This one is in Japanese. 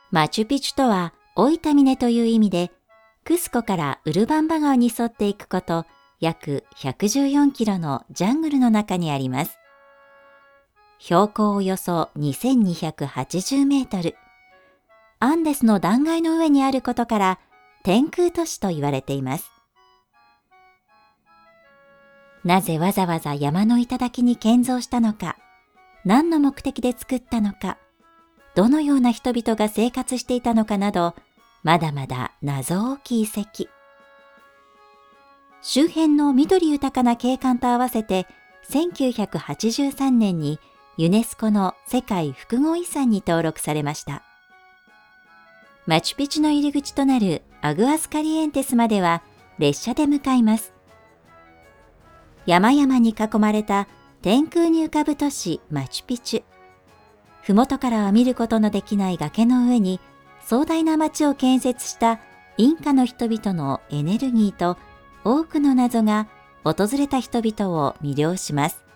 マチュピチュとは老いた峰という意味で、クスコからウルバンバ川に沿っていくこと約114キロのジャングルの中にあります。標高およそ2280メートル。アンデスの断崖の上にあることから天空都市と言われています。なぜわざわざ山の頂に建造したのか、何の目的で作ったのか、どのような人々が生活していたのかなど、まだまだ謎多き遺跡。周辺の緑豊かな景観と合わせて、1983年にユネスコの世界複合遺産に登録されました。マチュピチュの入り口となるアグアスカリエンテスまでは列車で向かいます。山々に囲まれた天空に浮かぶ都市マチュピチュ。ふもとからは見ることのできない崖の上に壮大な町を建設したインカの人々のエネルギーと多くの謎が訪れた人々を魅了します。